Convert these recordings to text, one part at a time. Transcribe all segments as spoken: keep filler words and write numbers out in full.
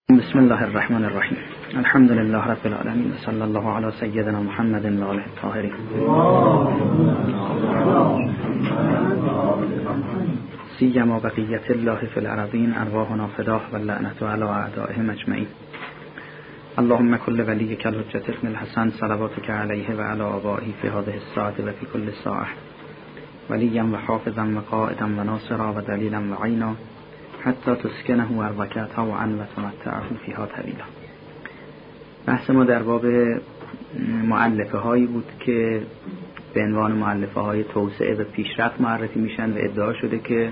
بسم الله الرحمن الرحیم. الحمد لله رب العالمین و صلی الله علی سیدنا محمد و آله الطاهرین. سیما بقیت الله فی الارضین ارواحنا فداه و لعنت علی اعدائهم اجمعین. اللهم كل وليك الحجة ابن الحسن صلواتك عليه وعلى آبائه في هذه الساعة وفي كل ساعة وليا وحافظا وقائدا وناصرا ودليلا وعينا حتی تسکنه و ارضکتها و عن و تمتعه فیها طویلا. بحث ما در باب مؤلفه هایی بود که به عنوان مؤلفه های توسعه و پیشرفت معرفی میشن و ادعا شده که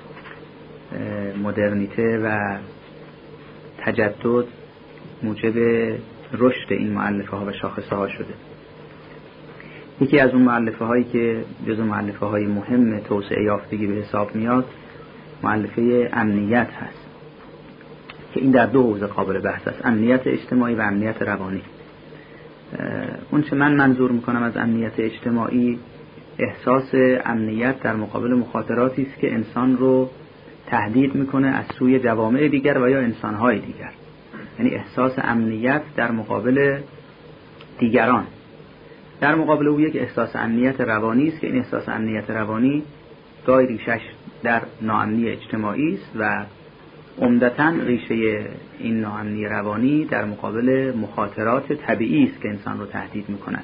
مدرنیته و تجدد موجب رشد این مؤلفه ها و شاخصه ها شده. یکی از اون مؤلفه هایی که جزو مؤلفه های مهم توسعه یافتگی به حساب میاد مؤلفه امنیت هست که این در دو حوزه قابل بحث است: امنیت اجتماعی و امنیت روانی. اون چه من منظور میکنم از امنیت اجتماعی احساس امنیت در مقابل مخاطراتی است که انسان رو تهدید میکنه از سوی جوامع دیگر و یا انسانهای دیگر، یعنی احساس امنیت در مقابل دیگران. در مقابل او یک احساس امنیت روانی است که این احساس امنیت روانی گاهی ریشش در ناامنی اجتماعی است و عمدتاً ریشه این ناامنی روانی در مقابل مخاطرات طبیعی است که انسان رو تهدید می‌کند.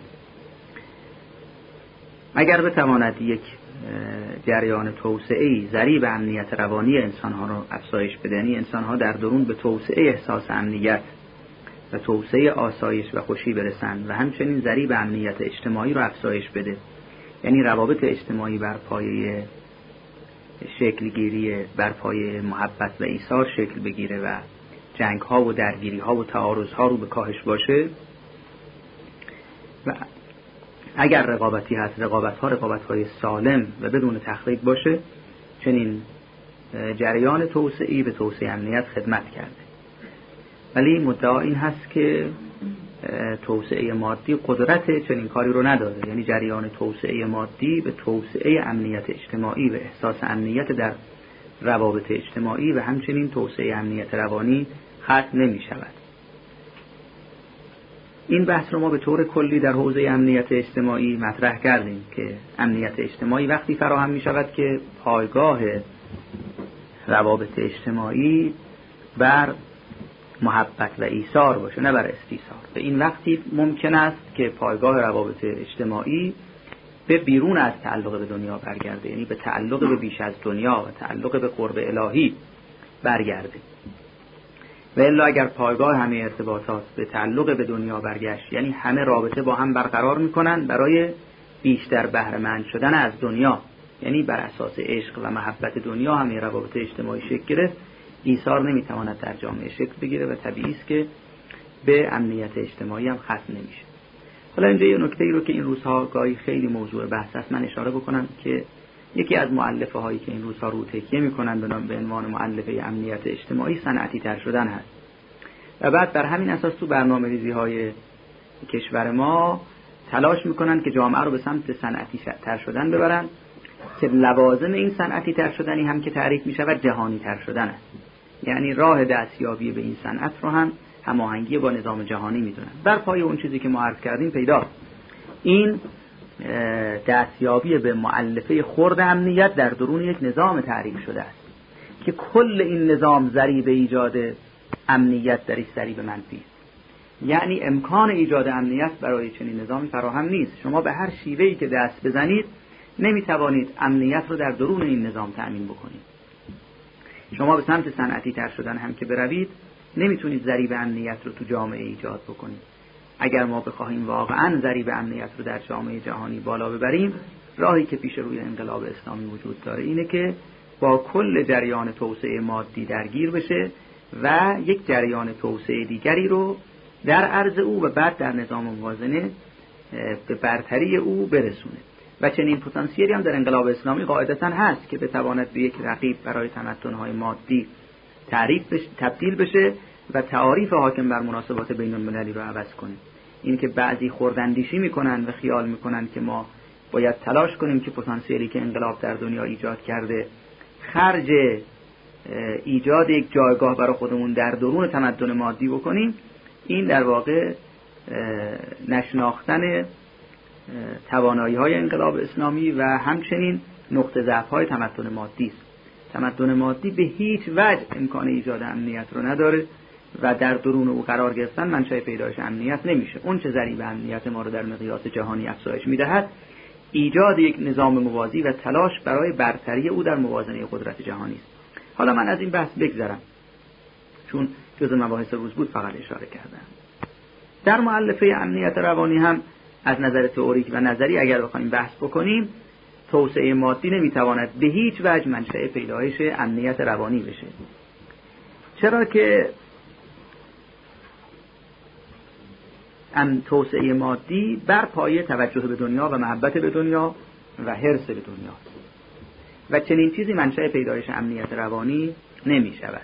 اگر بتواند یک جریان توسعه‌ای ضریب امنیت روانی انسان‌ها رو افزایش بده، یعنی انسان‌ها در درون به توسعه احساس امنیت و توسعه آسایش و خوشی برسند و همچنین ضریب امنیت اجتماعی رو افزایش بده، یعنی روابط اجتماعی بر پایه شکل گیری بر پایه محبت و ایثار شکل بگیره و جنگ ها و درگیری ها و تعارض ها رو به کاهش باشه و اگر رقابتی هست رقابت ها رقابت های سالم و بدون تخریب باشه، چنین جریان توسعی به توسعه امنیت خدمت کرده. ولی مدعا این هست که توسعه مادی قدرت چنین کاری رو نداره، یعنی جریان توسعه مادی به توسعه امنیت اجتماعی و احساس امنیت در روابط اجتماعی و همچنین توسعه امنیت روانی ختم نمی شود. این بحث رو ما به طور کلی در حوزه امنیت اجتماعی مطرح کردیم که امنیت اجتماعی وقتی فراهم می شود که پایگاه روابط اجتماعی بر محبت و ایثار باشه، نه بر استیثار. به این وقتی ممکن است که پایگاه روابط اجتماعی به بیرون از تعلق به دنیا برگرده، یعنی به تعلق به بیش از دنیا و تعلق به قرب الهی برگرده. و الا اگر پایگاه همه ارتباطات به تعلق به دنیا برگشت، یعنی همه رابطه با هم برقرار میکنن برای بیشتر بهره مند شدن از دنیا، یعنی بر اساس عشق و محبت دنیا همه روابط اجتماعی شکل گرفت، ایثار نمیتواند در جامعه شکل بگیره و طبیعی است که به امنیت اجتماعی هم ختم نمیشه. حالا اینجا یه نکته ای رو که این روزها گاهی خیلی موضوع بحث است من اشاره بکنم که یکی از مؤلفه هایی که این روزها رو تکیه میکنن به عنوان مؤلفه امنیت اجتماعی صنعتی تر شدن هست و بعد بر همین اساس تو برنامه‌ریزی های کشور ما تلاش میکنن که جامعه رو به سمت صنعتی تر شدن ببرن که لوازم این صنعتی تر شدنی هم که تعریف میشود جهانی تر شدن است. یعنی راه دستیابی به این صنعت رو هم هماهنگی با نظام جهانی میدونن. بر پای اون چیزی که ما عرض کردیم پیدا این دستیابی به مؤلفه خرد امنیت در درون یک نظام تعریف شده است که کل این نظام ضریب ایجاد امنیت در این ضریب منفی است. یعنی امکان ایجاد امنیت برای چنین نظامی فراهم نیست. شما به هر شیوهی که دست بزنید نمیتوانید امنیت رو در درون این نظام تأمین بکنید. شما به سمت صنعتی تر شدن هم که بروید نمیتونید ضریب امنیت رو تو جامعه ایجاد بکنید. اگر ما بخواهیم واقعا ضریب امنیت رو در جامعه جهانی بالا ببریم، راهی که پیش روی انقلاب اسلامی وجود داره اینه که با کل جریان توسعه مادی درگیر بشه و یک جریان توسعه دیگری رو در عرض او و بعد در نظام موازنه به برتری او برسونه. و چنین پتانسیلی هم در انقلاب اسلامی قاعدتاً هست که بتواند به یک رقیب برای تمدن‌های مادی تعریف بشه، تبدیل بشه و تعاریف حاکم بر مناسبات بین المللی رو عوض کنه. این که بعضی خوردندیشی میکنن و خیال میکنن که ما باید تلاش کنیم که پتانسیلی که انقلاب در دنیا ایجاد کرده خرج ایجاد یک جایگاه برای خودمون در درون تمدن مادی بکنیم، این در واقع نشناختن توانایی‌های انقلاب اسلامی و همچنین نقطه ضعف‌های تمدن مادی است. تمدن مادی به هیچ وجه امکان ایجاد امنیت رو نداره و در درون او قرار گرفتن منشأ پیدایش امنیت نمیشه. اون چه ضریب امنیت ما رو در مقیاس جهانی افزایش میدهد ایجاد یک نظام موازی و تلاش برای برتری او در موازنه قدرت جهانی است. حالا من از این بحث بگذرم چون جزء مباحث روز بود، فقط اشاره کردم. در مؤلفه امنیت روانی هم از نظر تئوریک و نظری اگر بخوایم بحث بکنیم، توسعه مادی نمیتواند به هیچ وجه منشأ پیدایش امنیت روانی بشه، چرا که ام توسعه مادی بر پایه توجه به دنیا و محبت به دنیا و حرص به دنیا و چنین چیزی منشأ پیدایش امنیت روانی نمی شود.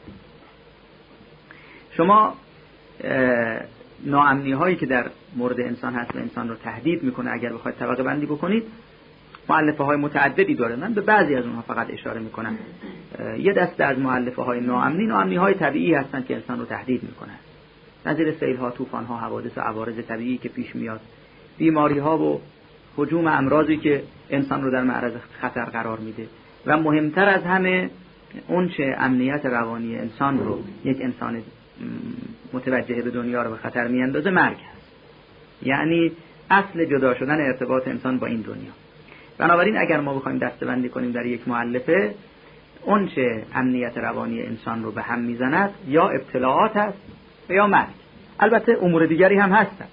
شما ناامنی هایی که در مورد انسان هست و انسان رو تهدید میکنه اگر بخواید طبقه بندی بکنید، مؤلفه های متعددی داره. من به بعضی از اونها فقط اشاره میکنم. یه دسته از مؤلفه های ناامنی ناامنی های طبیعی هستند که انسان رو تهدید میکنن، نظیر سیل ها، طوفان ها، حوادث و عوارض طبیعی که پیش میاد، بیماری ها و هجوم امراضی که انسان رو در معرض خطر قرار میده و مهمتر از همه اون چه امنیت روانی انسان رو، یک انسان متوجه به دنیا رو به خطر میاندازه، مرگ هست. یعنی اصل جدا شدن ارتباط انسان با این دنیا. بنابراین اگر ما بخوایم دسته‌بندی کنیم در یک مؤلفه، اون چه امنیت روانی انسان رو به هم میزند یا ابتلاعات هست و یا مرگ. البته امور دیگری هم هستن.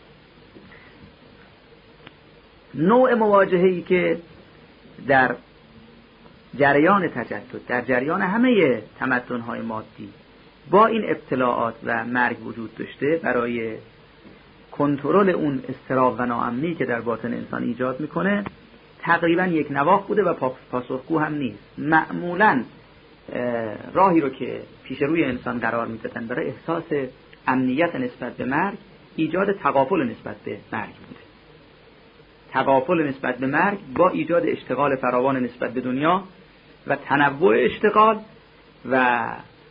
نوع مواجهه‌ای که در جریان تجدد، در جریان همه تمدن‌های مادی با این ابتلاعات و مرگ وجود داشته، برای کنترل اون اضطراب و ناامنی که در باطن انسان ایجاد میکنه، تقریبا یک نواخت بوده و پاسخگو هم نیست. معمولاً راهی رو که پیش روی انسان قرار میدادن برای احساس امنیت نسبت به مرگ، ایجاد تغافل نسبت به مرگ بوده. تغافل نسبت به مرگ با ایجاد اشتغال فراوان نسبت به دنیا و تنوع اشتغال و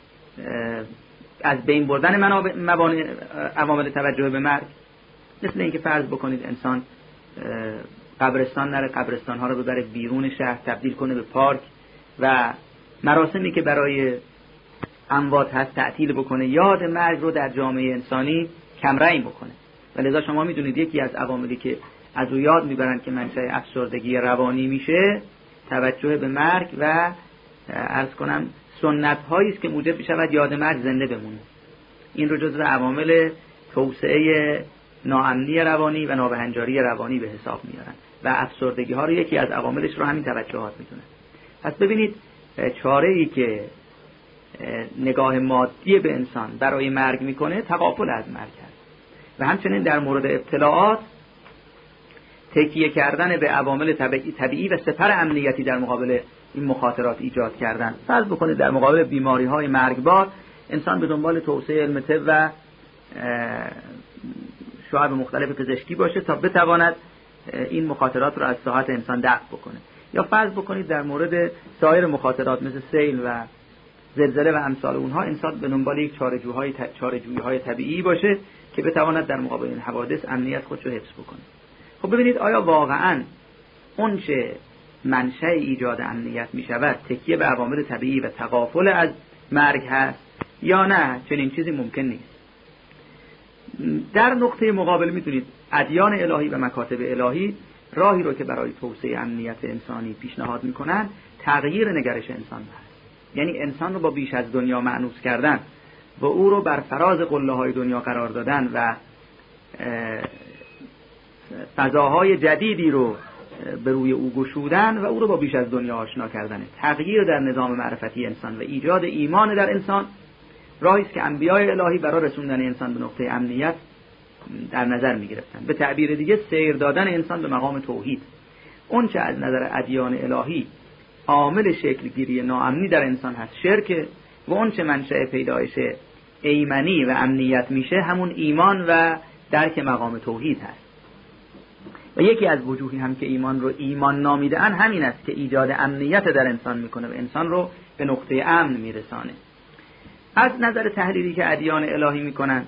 از بین بردن موانع عوامل توجه به مرگ. مثل اینکه فرض بکنید انسان قبرستان نره، قبرستان ها رو ببره بیرون شهر، تبدیل کنه به پارک و مراسمی که برای اموات هست تعطیل بکنه، یاد مرگ رو در جامعه انسانی کمرنگ بکنه. و لذا شما میدونید یکی از عواملی که از او یاد میبرند که منشأ افسردگی روانی میشه، توجه به مرگ و عرض کنم سنت هایی است که موجب میشود یاد مرگ زنده بمونه. این رو جزو عوامل توسعه ناامنی روانی و نابهنجاری روانی به حساب میارن و افسردگی ها رو یکی از عواملش رو همین توجهات میدونن. پس ببینید چاره ای که نگاه مادی به انسان برای مرگ میکنه، تغافل از مرگ هست. و همچنین در مورد ابتلاعات، تکیه کردن به عوامل طبیعی, طبیعی و سپر امنیتی در مقابل این مخاطرات ایجاد کردن. فرض بکنید در مقابل بیماری های مرگبار انسان به دنبال توسعه علم طب و شعب مختلف پزشکی باشه تا بتواند این مخاطرات رو از ساحت انسان دفع بکنه. یا فرض بکنید در مورد سایر مخاطرات مثل سیل و زلزله و امثال اونها انسان به دنبال یک چاره‌جویی چاره‌جویی‌های طبیعی باشه که بتواند در مقابل این حوادث امنیت خودش رو حفظ بکنه. خب ببینید آیا واقعاً اون چه منشأ ایجاد امنیت می شود تکیه به عوامل طبیعی و تغافل از مرگ هست یا نه چنین چیزی ممکن نیست. در نقطه مقابل میتونید ادیان الهی و مکاتب الهی راهی رو که برای توسعه امنیت انسانی پیشنهاد میکنن تغییر نگرش انسان هست. یعنی انسان رو با بیش از دنیا مأنوس کردن و او رو بر فراز قله‌های دنیا قرار دادن و فضاهای جدیدی رو به روی او گشودن و او رو با بیش از دنیا آشنا کردن. تغییر در نظام معرفتی انسان و ایجاد ایمان در انسان راهی است که انبیای الهی برای رسوندن انسان به نقطه امنیت در نظر می‌گرفتند. به تعبیر دیگه سیر دادن انسان به مقام توحید. اون چه از نظر ادیان الهی عامل شکل گیری ناامنی در انسان هست شرک، و اون چه منشأ پیدایش ایمنی و امنیت میشه همون ایمان و درک مقام توحید هست. و یکی از وجوهی هم که ایمان رو ایمان نامیده‌اند همین است که ایجاد امنیت در انسان میکنه و انسان رو به نقطه امن میرسانه. از نظر تحلیلی که ادیان الهی میکنن،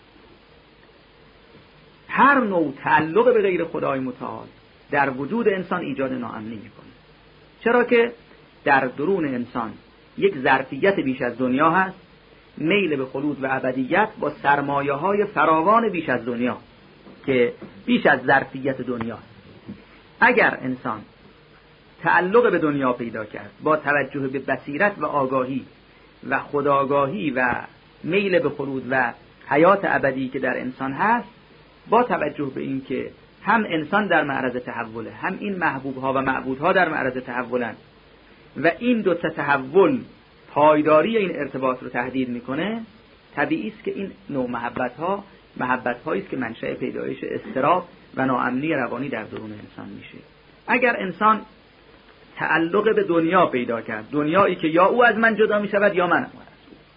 هر نوع تعلق به غیر خدای متعال در وجود انسان ایجاد ناامنی میکنه. چرا که در درون انسان یک ظرفیت بیش از دنیا هست، میل به خلود و ابدیت با سرمایه های فراوان بیش از دنیا که بیش از ظرفیت دنیا. اگر انسان تعلق به دنیا پیدا کرد با توجه به بصیرت و آگاهی و خودآگاهی و میل به خلود و حیات ابدی که در انسان هست، با توجه به این که هم انسان در معرض تحوله، هم این محبوبها و معبودها در معرض تحولن و این دو تا تحول پایداری این ارتباط رو تهدید میکنه، طبیعی است که این نوع محبت‌ها محبت‌هایی است که منشأ پیدایش اضطراب و ناامنی روانی در درون انسان میشه. اگر انسان تعلق به دنیا پیدا کرد، دنیایی که یا او از من جدا میشود یا من از او،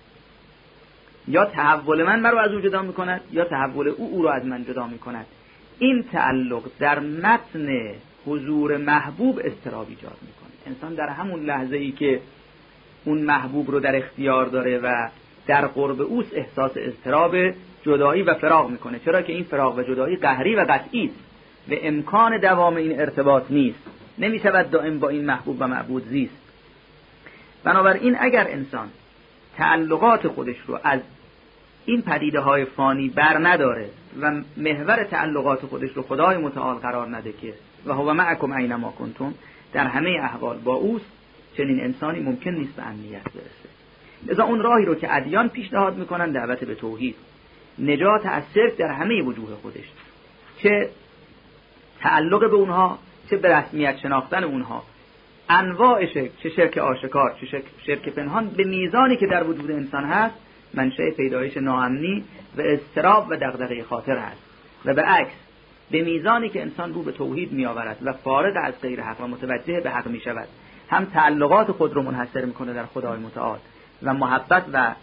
یا تحول من مرا از او جدا میکند یا تحول او او را از من جدا میکند، این تعلق در متن حضور محبوب اضطراب ایجاد میکنه. انسان در همون لحظه ای که اون محبوب رو در اختیار داره و در قرب اوست، احساس اضطراب جدایی و فراق میکنه. چرا که این فراق و جدایی قهری و قطعی است و امکان دوام این ارتباط نیست، نمیشود دائم با این محبوب و معبود زیست. بنابراین اگر انسان تعلقات خودش رو از این پدیده های فانی بر نداره و محور تعلقات خودش رو خدای متعال قرار نده که و هو معکم اینما کنتم، در همه احوال با اوست، چنین انسانی ممکن نیست به امنیت برسه. لذا اون راهی رو که ادیان پیشنهاد میکنن دعوت به توحید، نجات از شرک در همه وجوه خودش، چه تعلق به اونها، چه به رسمیت شناختن اونها، انواع شرک، چه شرک آشکار چه شرک, شرک پنهان، به میزانی که در وجود انسان هست منشأ پیدایش ناامنی و اضطراب و دغدغه خاطر هست. و به عکس به میزانی که انسان رو به توحید می آورد و فارغ از غیر حق و متوجه به حق می شود، هم تعلقات خود رو منحصر میکنه در خدای متعال و محبت و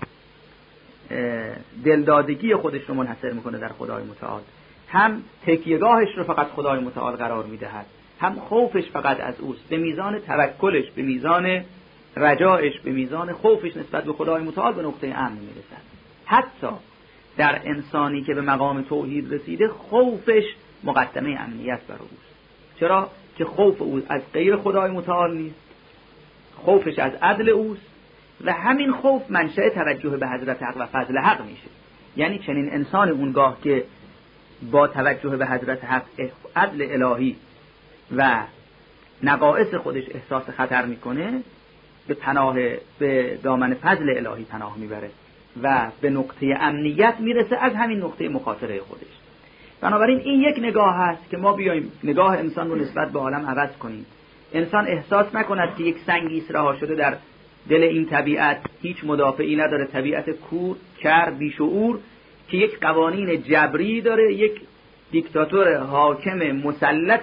دلدادگی خودش رو منحصر میکنه در خدای متعال، هم تکیهگاهش رو فقط خدای متعال قرار میدهد، هم خوفش فقط از اوست. به میزان توکلش، به میزان رجایش، به میزان خوفش نسبت به خدای متعال به نقطه امن میرسد. حتی در انسانی که به مقام توحید رسیده، خوفش مقدمه امنیت بر اوست. چرا که خوف او از غیر خدای متعال نیست، خوفش از عدل اوست و همین خوف منشأ توجه به حضرت حق و فضل حق میشه. یعنی چنین انسان اونگاه که با توجه به حضرت حق، عدل الهی و نقائص خودش احساس خطر میکنه، به پناه به دامن فضل الهی پناه میبره و به نقطه امنیت میرسه از همین نقطه مخاطره خودش. بنابراین این یک نگاه هست که ما بیایم نگاه انسان رو نسبت به عالم عوض کنیم. انسان احساس نکند که یک سنگی رها شده در دل این طبیعت، هیچ مدافعی نداره، طبیعت کور، کر، بیشعور که یک قوانین جبری داره، یک دیکتاتور حاکم مسلط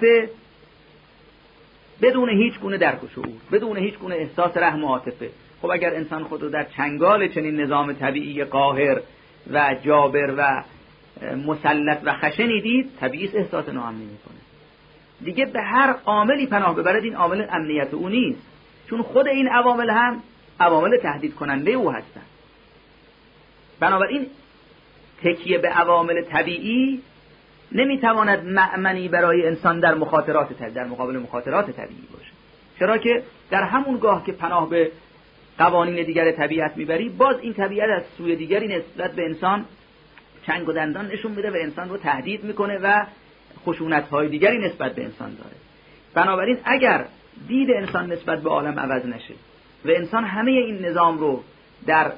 بدون هیچ گونه درک و شعور، بدون هیچ گونه احساس رحم و عاطفه. خب اگر انسان خود رو در چنگال چنین نظام طبیعی قاهر و جابر و مسلط و خشنی دید، طبیعی احساس ناامنی میکنه. دیگه به هر عاملی پناه ببرد، این عامل امنیت او نیست، چون خود این عوامل هم عوامل تهدید کننده او هستند. بنابراین تکیه به عوامل طبیعی نمیتواند مأمنی برای انسان در مخاطرات در مقابل مخاطرات طبیعی باشه. چرا که در همون گاه که پناه به قوانین دیگر طبیعت میبری، باز این طبیعت از سوی دیگری نسبت به انسان چنگ و دندان نشون میده و انسان رو تهدید میکنه و خشونت‌های دیگری نسبت به انسان داره. بنابراین اگر دید انسان نسبت به عالم عوض نشه و انسان همه این نظام رو در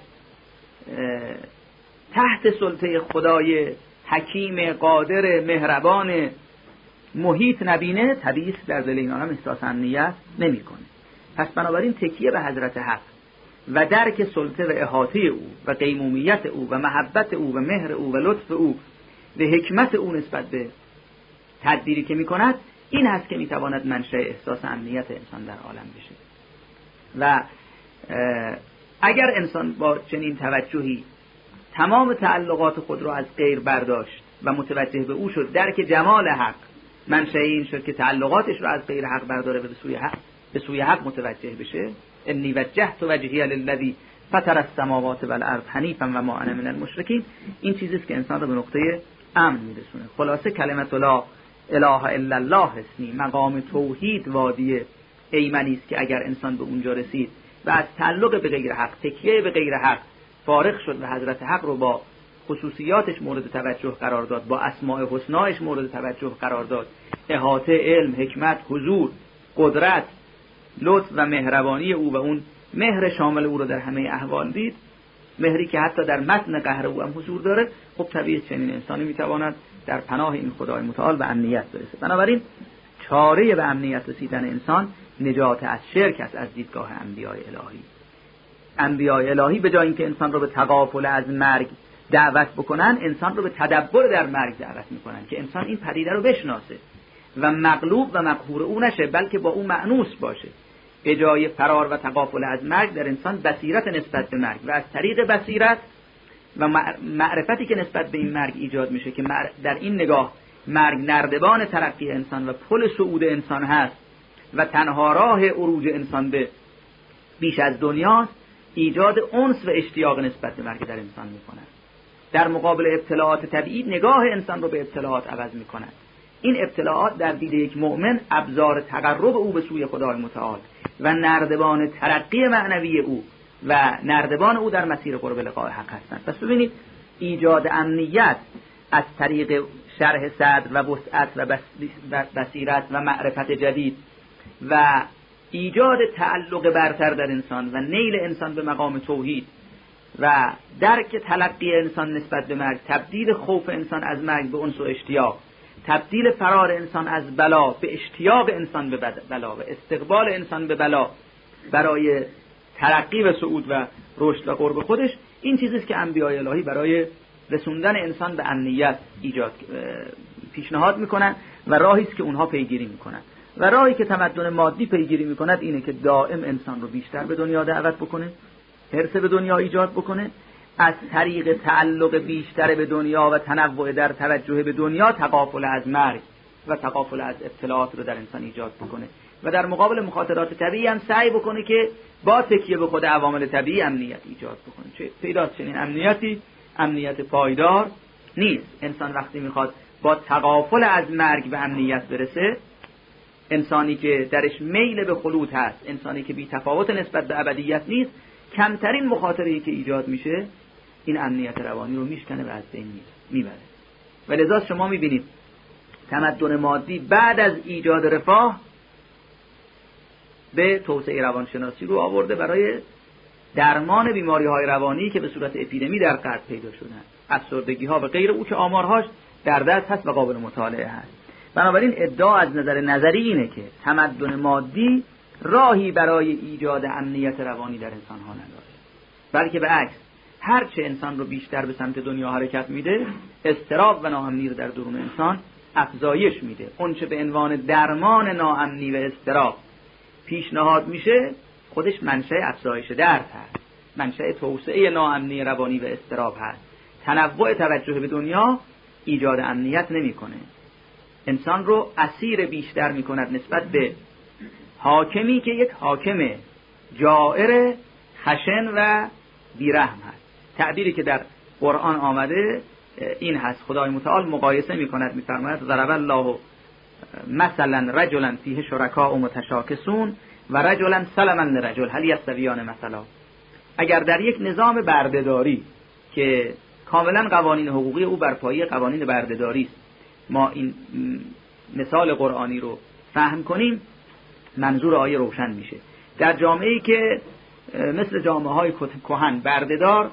تحت سلطه خدای حکیم قادر مهربان محیط نبینه، طبیعی است در دل این آدم احساس امنیت نمی‌کنه. پس بنابراین تکیه به حضرت حق و درک سلطه و احاطه او و قیمومیت او و محبت او و مهر او و لطف او و حکمت او نسبت به تدبیری که می‌کند، این هست که می‌تواند منشأ احساس امنیت انسان در عالم بشه. و اگر انسان با چنین توجهی تمام تعلقات خود را از غیر برداشت و متوجه به او شد، درک جمال حق منشأ این شد که تعلقاتش را از غیر حق برداره و به سوی حق به سوی حق متوجه بشه. انی وجهت وجهی للذی فطر السماوات والارض حنیفا و ما انا من المشرکین. این چیزی است که انسان رو به نقطه امن میرسونه. خلاصه کلمت لا اله الا الله اسمی، مقام توحید وادی ایمنی است که اگر انسان به اونجا رسید و از تعلق به غیر حق، تکیه به غیر حق فارغ شد و حضرت حق رو با خصوصیاتش مورد توجه قرار داد، با اسماء حسنایش مورد توجه قرار داد، احاطه، علم، حکمت، حضور، قدرت، لطف و مهربانی او و اون مهر شامل او رو در همه احوال دید، مهری که حتی در متن قهر او هم حضور داره، خب طبیعی چنین انسانی میتواند در پناه این خدای متعال به امنیت برسه. بنابراین چاره به امنیت رسیدن انسان نجات از شرک است از دیدگاه انبیاء الهی. انبیاء الهی به جای اینکه انسان رو به تغافل از مرگ دعوت بکنن، انسان رو به تدبر در مرگ دعوت میکنن که انسان این پدیده رو بشناسه و مغلوب و مقهور او نشه، بلکه با او مأنوس باشه. به جای فرار و تغافل از مرگ در انسان بصیرت نسبت به مرگ و از طریق بصیرت و معرفتی که نسبت به این مرگ ایجاد میشه که در این نگاه مرگ نردبان ترقی انسان و پل صعود انسان هست و تنها راه عروج انسان به بیش از دنیاست، ایجاد انس و اشتیاق نسبت به مرگ در انسان میکنه. در مقابل ابتلاعات طبیعی نگاه انسان رو به ابتلاعات عوض میکنه. این ابتلاعات در دید یک مؤمن ابزار تقرب او به سوی خدای متعال و نردبان ترقی معنوی او و نردبان او در مسیر قرب لقاء حق هستند. پس ببینید ایجاد امنیت از طریق شرح صدر و وسعت و بصیرت و معرفت جدید و ایجاد تعلق برتر در انسان و نیل انسان به مقام توحید و درک تلقی انسان نسبت به مرگ، تبدیل خوف انسان از مرگ به انس و اشتیاق، تبدیل فرار انسان از بلا به اشتیاق انسان به بلا و استقبال انسان به بلا برای ترقی و صعود و رشد و قرب خودش، این چیزیست که انبیاء الهی برای رسوندن انسان به امنیت ایجاد پیشنهاد میکنن و راهی است که اونها پیگیری میکنن. و راهی که تمدن مادی پیگیری میکند اینه که دائم انسان رو بیشتر به دنیا دعوت بکنه، حرص به دنیا ایجاد بکنه، از طریق تعلق بیشتر به دنیا و تنوع در توجه به دنیا تغافل از مرگ و تغافل از ابتلاعات رو در انسان ایجاد بکنه و در مقابل مخاطرات طبیعی هم سعی بکنه که با تکیه به خود عوامل طبیعی امنیت ایجاد بکنه. چه پیداست چنین امنیتی امنیت پایدار نیست. انسان وقتی میخواد با تغافل از مرگ به امنیت برسه، انسانی که درش میل به خلود هست، انسانی که بی تفاوت نسبت به ابدیت نیست، کمترین مخاطره‌ای که ایجاد میشه این امنیت روانی رو میشکنه و از بین میبره. و لذا شما میبینید تمدن مادی بعد از ایجاد رفاه به توسعه روانشناسی رو آورده برای درمان بیماری‌های روانی که به صورت اپیدمی در غرب پیدا شدن، افسردگی‌ها و غیر او که آمارهاش در دست هست و قابل مطالعه هست. بنابراین ادعا از نظر نظری اینه که تمدن مادی راهی برای ایجاد امنیت روانی در انسان ها نداره، بلکه به عکس هر چه انسان رو بیشتر به سمت دنیا حرکت میده، اضطراب و ناامنی رو در درون انسان افزایش میده. اون چه به عنوان درمان ناامنی و اضطراب پیشنهاد میشه خودش منشأ افزایش درد هست، منشأ توسعه ناامنی روانی و اضطراب هست. تنوع توجه به دنیا ایجاد امنیت نمیکنه، انسان رو اسیر بیشتر میکند نسبت به حاکمی که یک حاکم جائر، خشن و بیرحم هست. تعبیری که در قرآن آمده این هست، خدای متعال مقایسه میکند، میفرماید ضرب الله مثلا رجلا فیه شرکاء متشاکسون و رجلا سلما لرجل هل یستویان مثلا. اگر در یک نظام بردهداری که کاملا قوانین حقوقی او بر پایه قوانین بردهداری است ما این مثال قرآنی رو فهم کنیم، منظور آیه روشن میشه. در جامعه‌ای که مثل جامعه های کهن بردهدار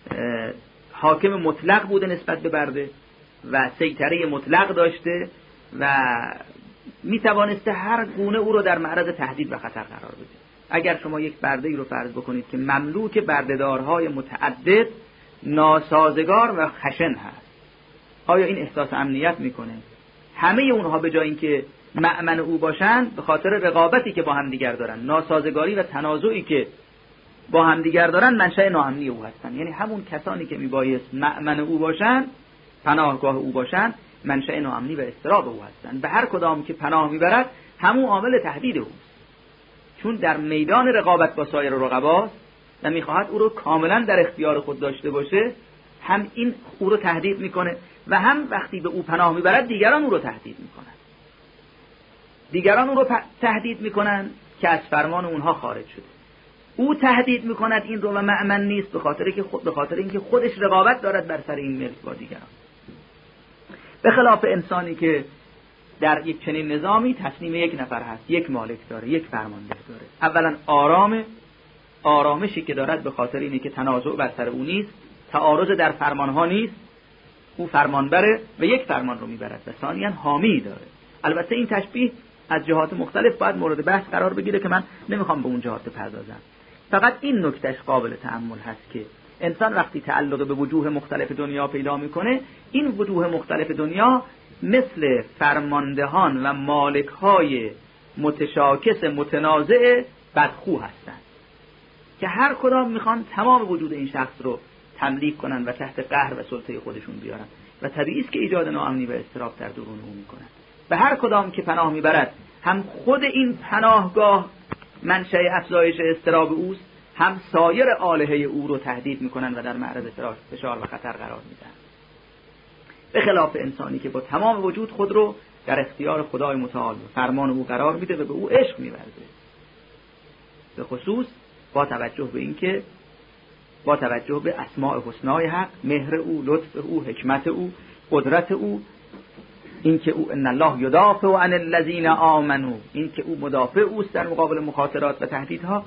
حاکم مطلق بوده نسبت به برده و سیطره مطلق داشته و میتوانسته هر گونه او رو در معرض تهدید و خطر قرار بده. اگر شما یک برده ای رو فرض بکنید که مملوک بردهدارهای متعدد، ناسازگار و خشن هست، آیا این احساس امنیت میکنه؟ همه اونها به جای اینکه مأمن او باشند، به خاطر رقابتی که با هم دیگر دارن، ناسازگاری و تنازعی که با هم دیگر دارن، منشأ ناامنی او هستن. یعنی همون کسانی که میبایست مأمن او باشن، پناهگاه او باشن، منشأ ناامنی و اضطراب او هستن. به هر کدام که پناه میبرد همون عامل تهدید اوست، چون در میدان رقابت با سایر رقبا و میخواهد او رو کاملا در اختیار خود داشته باشه، هم این او رو تهدید میکنه و هم وقتی به او پناه میبرد دیگران او رو تهدید میکنن. دیگران او رو تهدید میکنن که از فرمان اونها خارج شده. او تهدید میکند این رو و مأمن نیست به خاطر که خود به خاطر اینکه خودش رقابت دارد بر سر این ملک با دیگران. به خلاف انسانی که در یک چنین نظامی تصمیم یک نفر هست، یک مالک داره، یک فرمانده داره. اولا آرام آرامشی که دارد به خاطر اینه که تنازع بر سر او نیست، تعارض در فرمانها نیست، او فرمان بره و یک فرمان رو میبرد و ثانیاً حامی داره. البته این تشبیه از جهات مختلف باید مورد بحث قرار بگیره که من نمیخوام به اون جهات بپردازم. فقط این نکتهش قابل تأمل هست که انسان وقتی تعلق به وجوه مختلف دنیا پیدا میکنه، این وجوه مختلف دنیا مثل فرماندهان و مالکهای متشاکس متنازع بدخو هستند که هر کدام میخوان تمام وجود این شخص رو تملیک کنن و تحت قهر و سلطه خودشون بیارن و طبیعی است که ایجاد ناامنی و اضطراب در درون او میکنن. و هر کدام که پناه میبرد هم خود این پناهگاه منشأ افزایش اضطراب اوست، هم سایر آلهه او رو تهدید میکنن و در معرض فشار و خطر قرار میدن. به خلاف انسانی که با تمام وجود خود رو در اختیار خدای متعال و فرمان او قرار میده و به او عشق می‌ورزه، به خصوص با توجه به اینکه با توجه به اسماء حسنای حق، مهر او، لطف او، حکمت او، قدرت او، اینکه او ان الله یدافع عن الذین آمنوا، اینکه او مدافع اوست در مقابل مخاطرات و تهدیدها.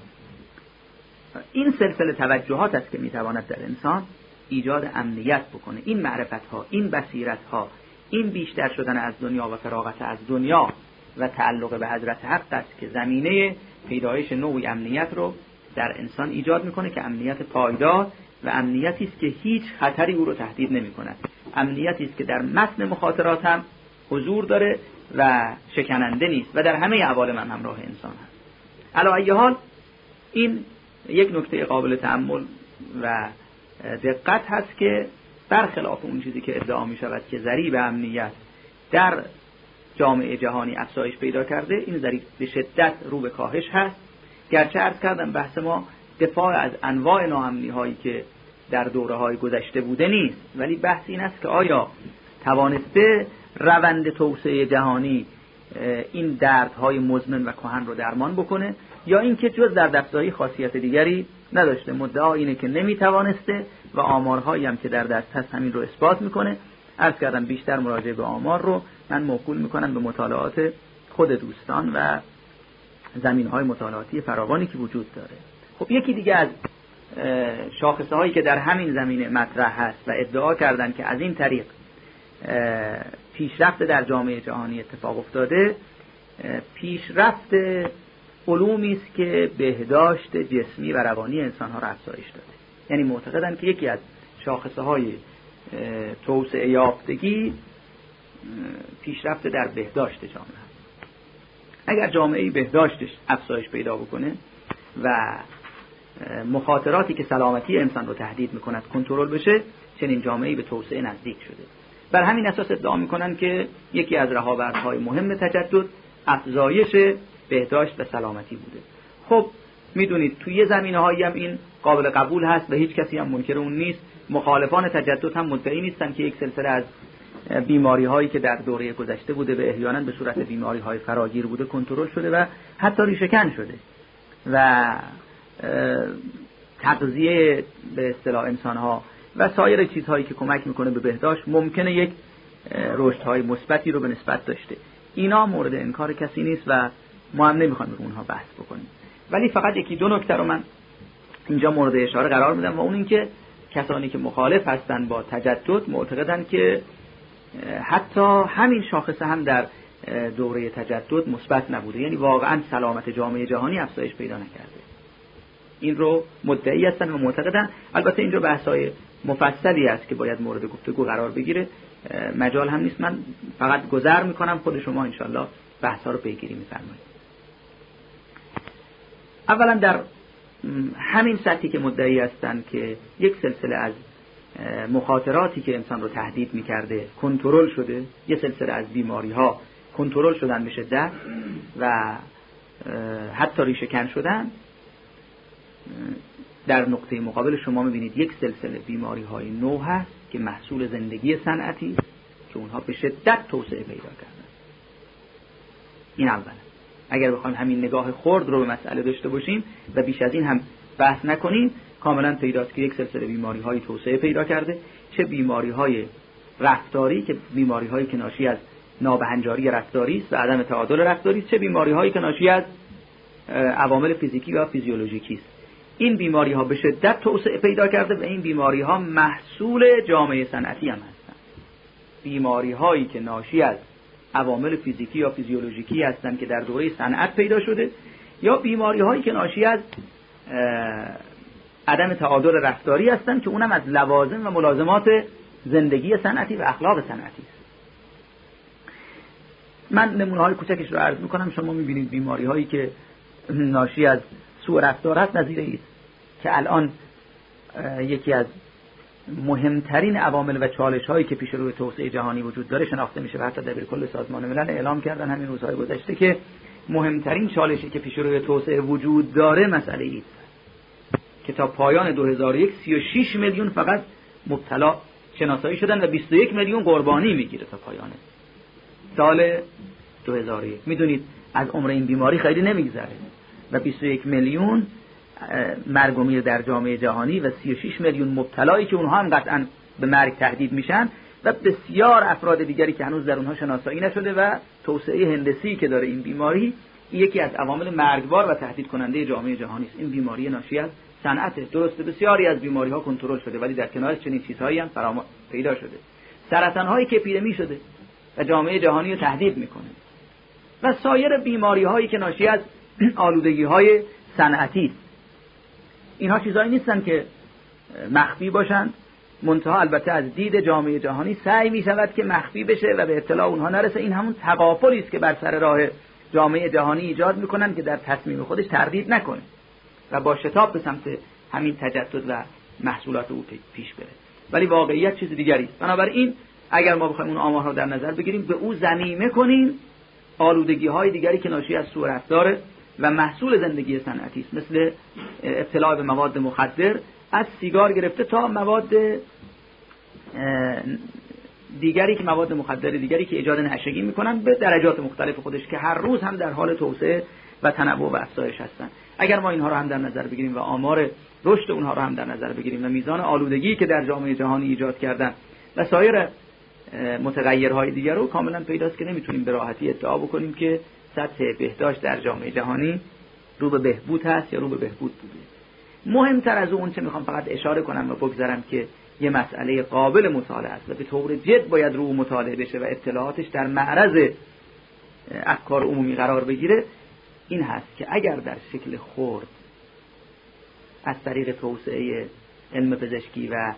این سلسله توجهات است که میتواند در انسان ایجاد امنیت بکنه. این معرفت ها، این بصیرت ها، این بیشتر شدن از دنیا و فراغت از دنیا و تعلق به حضرت حق است که زمینه پیدایش نوعی امنیت رو در انسان ایجاد میکنه که امنیت پایدار و امنیتی است که هیچ خطری او رو تهدید نمیکند. امنیتی است که در متن مخاطرات هم حضور داره و شکننده نیست و در همه عوالم هم همراه انسان هست. علی ای حال این یک نکته قابل تأمل و دقت هست که برخلاف اون چیزی که ادعا می شود که ضریب امنیت در جامعه جهانی افزایش پیدا کرده، این ضریب به شدت رو به کاهش هست. گرچه عرض کردم بحث ما دفاع از انواع ناامنی هایی که در دوره های گذشته بوده نیست، ولی بحث این است که آیا توانسته روند توسعه جهانی این دردهای مزمن و کهن رو درمان بکنه یا اینکه جز دردافزایی خاصیت دیگری نداشته. مدعا اینه که نمیتوانسته و آمارهایی هم که در دست هست همین رو اثبات میکنه. عرض کردم بیشتر مراجعه به آمار رو من موکول میکنم به مطالعات خود دوستان و زمینهای مطالعاتی فراوانی که وجود داره. خب یکی دیگه از شاخصه هایی که در همین زمینه مطرح هست و ادعا کردن که از این طریق پیشرفت در جامعه جهانی اتفاق افتاده، پیشرفت علومی است که بهداشت جسمی و روانی انسان‌ها را افزایش داده. یعنی معتقدند که یکی از شاخصه‌های توسعه یافتگی پیشرفت در بهداشت جامعه است. اگر جامعه بهداشتش افزایش پیدا بکنه و مخاطراتی که سلامتی انسان رو تهدید می‌کند کنترل بشه، چنین جامعه‌ای به توسعه نزدیک شده. بر همین اساس ادعا می‌کنند که یکی از رهاوردهای مهم تجدد افزایش بهداشت و سلامتی بوده. خب میدونید توی یه زمینه‌هایی هم این قابل قبول هست و هیچ کسی هم منکر اون نیست. مخالفان تجدد هم مدعی نیستن که یک سلسله از بیماری‌هایی که در دوره گذشته بوده به احیانا به صورت بیماری‌های فراگیر بوده کنترل شده و حتی ریشه‌کن شده و تغذیه به اصطلاح انسان‌ها و سایر چیزهایی که کمک میکنه به بهداشت ممکنه یک رشدهای مثبتی رو به نسبت داشته. اینا مورد انکار کسی نیست و ما هم نمیخوایم به اونها بحث بکنیم، ولی فقط یکی دو نکته رو من اینجا مورد اشاره قرار میدم و اون این که کسانی که مخالف هستن با تجدد معتقدن که حتی همین شاخصه هم در دوره تجدد مثبت نبوده، یعنی واقعا سلامت جامعه جهانی افزایش پیدا نکرده. این رو مدعی هستن و معتقدن. البته اینجا بحث‌های مفصلی است که باید مورد گفتگو قرار بگیره، مجال هم نیست. من فقط گذر میکنم، خود شما انشالله بحث‌ها رو پیگیری می‌فرمایید. اولا در همین سطحی که مدعی هستن که یک سلسله از مخاطراتی که انسان رو تهدید می‌کرده کنترل شده، یک سلسله از بیماری‌ها کنترل شدن به شدت و حتی ریشه‌کن شدن، در نقطه مقابل شما می‌بینید یک سلسله بیماری‌های نو هست که محصول زندگی صنعتی که اونها به شدت توسعه پیدا کردن. این اوله. اگر بخوایم همین نگاه خرد رو به مسئله داشته باشیم و بیش از این هم بحث نکنیم، کاملا پیداست که یک سلسله بیماری‌های توسعه پیدا کرده، چه بیماری‌های رفتاری که بیماری‌هایی که ناشی از نابهنجاری رفتاری است و عدم تعادل رفتاری است، چه بیماری‌هایی که ناشی از عوامل فیزیکی و فیزیولوژیکی است. این بیماری‌ها به شدت توسعه پیدا کرده و این بیماری‌ها محصول جامعه صنعتی هم هستند. بیماری‌هایی که ناشی از عوامل فیزیکی یا فیزیولوژیکی هستند که در دوره صنعت پیدا شده، یا بیماری‌هایی که ناشی از عدم تعادل رفتاری هستند که اونم از لوازم و ملازمات زندگی صنعتی و اخلاق صنعتی است. من نمونه‌های کوچکش رو عرض می‌کنم. شما می‌بینید بیماری‌هایی که ناشی از سوء رفتار هست نظیر ایست که الان یکی از مهمترین عوامل و چالش‌هایی که پیش روی توسعه جهانی وجود داره شناخته میشه و حتی دبیرکل سازمان ملل اعلام کردن همین روزهای گذشته که مهمترین چالشی که پیش روی توسعه وجود داره مسئله ایست که تا پایان دو هزار و یک سی و شش میلیون فقط مبتلا شناسایی شدن و بیست و یک میلیون قربانی میگیره تا پایان سال دو هزار و یک. میدونید از عمر این بیماری خیلی نمیگذره و بیست و یک میلیون مرگ و میر در جامعه جهانی و سی و شش میلیون مبتلایی که اونها هم قطعاً به مرگ تهدید میشن و بسیار افراد دیگری که هنوز در اونها شناسایی نشده و توسعه هندسی که داره این بیماری، این یکی از عوامل مرگبار و تهدید کننده جامعه جهانی است. این بیماری ناشی از صنعت. درسته بسیاری از بیماری ها کنترل شده ولی در کنارش چنین چیزهایی هم فرا پیدا شده. سرطان هایی که اپیدمی شده و جامعه جهانی رو تهدید میکنه و سایر بیماری هایی که ناشی از آلودگی های صنعتی است. اینها چیزایی نیستن که مخفی باشند، منتها البته از دید جامعه جهانی سعی می شود که مخفی بشه و به اطلاع اونها نرسه. این همون تغافلی است که بر سر راه جامعه جهانی ایجاد میکنن که در تصمیم خودش تردید نکنه و با شتاب به سمت همین تجدد و محصولات او پیش بره. ولی واقعیت چیز دیگری است. بنابراین اگر ما بخوایم اون آمارها رو در نظر بگیریم، به او ضمیمه کنیم آلودگی های دیگری که ناشی از سوء رفتار و محصول زندگی صنعتی است، مثل ابتلا به مواد مخدر از سیگار گرفته تا مواد دیگری که مواد مخدر دیگری که ایجاد نشگی میکنن به درجات مختلف خودش که هر روز هم در حال توسعه و تنوع و افزایش هستن. اگر ما اینها رو هم در نظر بگیریم و آمار رشد اونها رو هم در نظر بگیریم و میزان آلودگی که در جامعه جهانی ایجاد کردن و سایر متغیرهای دیگر رو، کاملا پیداست که نمیتونیم به راحتی ادعا بکنیم که سطح بهداشت در جامعه جهانی رو به بهبود هست یا رو به بهبود بوده. مهمتر از اون چه میخوام فقط اشاره کنم و بگذارم که یه مسئله قابل مطالعه است و به طور جد باید رو مطالعه بشه و اطلاعاتش در معرض افکار عمومی قرار بگیره، این هست که اگر در شکل خرد از طریق توسعه علم پزشکی و